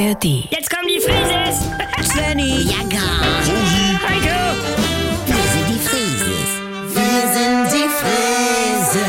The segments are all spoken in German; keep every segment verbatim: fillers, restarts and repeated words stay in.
R D. Jetzt kommen die Frises! Svenny, Ja, gar. Heiko! Wir sind die Frieses. Wir sind die Frieses.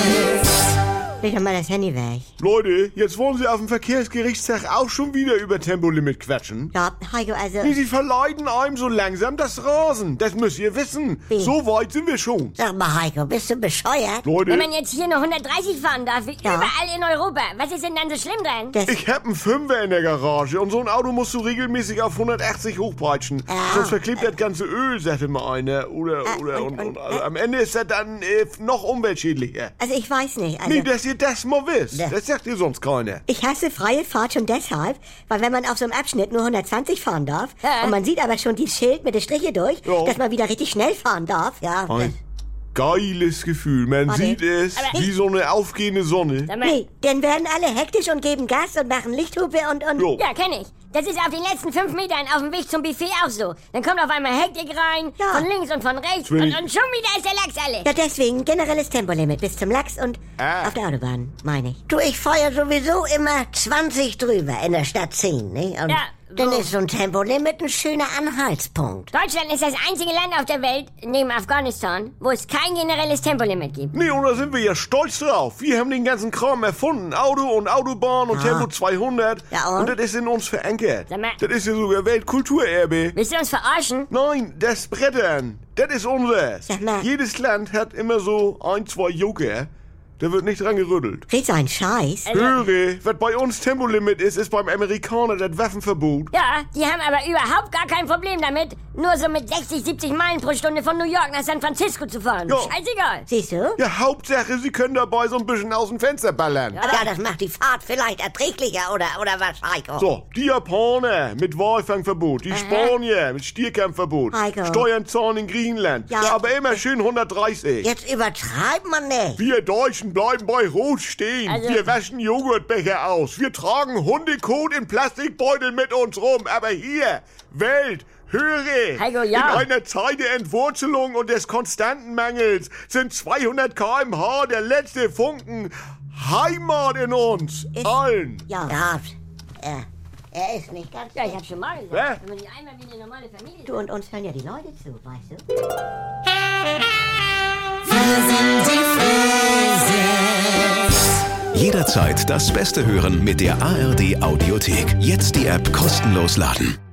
leg doch mal das Handy weg. Leute, jetzt wollen Sie auf dem Verkehrsgerichtstag auch schon wieder über Tempolimit quatschen? Ja, Heiko, also... Nee, Sie verleiden einem so langsam das Rasen. Das müsst ihr wissen. Wie? So weit sind wir schon. Sag mal, Heiko, bist du bescheuert? Leute, Wenn man jetzt hier nur hundertdreißig fahren darf, wie Ja. überall in Europa, was ist denn dann so schlimm dran? Das, ich hab einen Fünfer in der Garage und so ein Auto musst du regelmäßig auf hundertachtzig hochpeitschen. Ja. Sonst verklebt das ganze Öl, sagte mal einer. Oder, oder, und- und, und- und, also am Ende ist das dann äh, noch umweltschädlicher. also ich weiß nicht, also... Nee, dass ihr das mal wisst. Ja. Das sagt ihr sonst keiner. Ich hasse freie Fahrt schon deshalb, weil wenn man auf so einem Abschnitt nur hundertzwanzig fahren darf Ja. und man sieht aber schon die Schild mit den Striche durch, Ja. dass man wieder richtig schnell fahren darf. Ja, Ein geiles Gefühl. Man Warte. sieht es Aber- wie so eine aufgehende Sonne. Sag mal, Nee, dann werden alle hektisch und geben Gas und machen Lichthupe und... und Jo. ja, kenn ich. Das ist auf den letzten fünf Metern auf dem Weg zum Buffet auch so. Dann kommt auf einmal Hektik rein, Ja. von links und von rechts, Zwilling. und, und schon wieder ist der Lachs alle. Ja, deswegen generelles Tempolimit bis zum Lachs und Ah. auf der Autobahn, meine ich. du, ich fahre ja sowieso immer zwanzig drüber in der Stadt zehn, ne? Und Ja, dann so. ist so ein Tempolimit ein schöner Anhaltspunkt. Deutschland ist das einzige Land auf der Welt, neben Afghanistan, wo es kein generelles Tempolimit gibt. Nee, und da sind wir ja stolz drauf. Wir haben den ganzen Kram erfunden. Auto und Autobahn und Ja. Tempo zweihundert. Ja, und? und das ist in uns verankert. Sag mal. Das ist ja sogar Weltkulturerbe. Willst du uns verarschen? Nein, das Brettern, das ist unseres. Sag mal. Jedes Land hat immer so ein, zwei Joker. Da wird nicht dran gerüttelt. Red so ein Scheiß. Also- Höre, was bei uns Tempolimit ist, ist beim Amerikaner das Waffenverbot. Ja, die haben aber überhaupt gar kein Problem damit, nur so mit sechzig, siebzig Meilen pro Stunde von New York nach San Francisco zu fahren. Ja. Scheißegal. Siehst du? Ja, Hauptsache, sie können dabei so ein bisschen aus dem Fenster ballern. Ja, das macht die Fahrt vielleicht erträglicher, oder, oder was, Heiko? So, die Japaner mit Walfangverbot, die Spanier mit Stierkampfverbot, Heiko. Steuern zahlen in Griechenland, Ja. aber immer schön hundertdreißig. Jetzt übertreibt man nicht. Wir Deutschen bleiben bei Rot stehen. Also- Wir waschen Joghurtbecher aus. Wir tragen Hundekot in Plastikbeuteln mit uns rum. Aber hier, Welt, höre. Heiko, ja. In einer Zeit der Entwurzelung und des konstanten Mangels sind zweihundert Kilometer pro Stunde der letzte Funken Heimat in uns. Ist- Allen. Ja. Ja, er, er ist nicht ganz... Ja, ich hab schon mal gesagt, Hä? wenn man die einmal wie eine normale Familie... Du, und uns hören ja die Leute zu, weißt du? Jederzeit das Beste hören mit der A R D Audiothek. Jetzt die App kostenlos laden.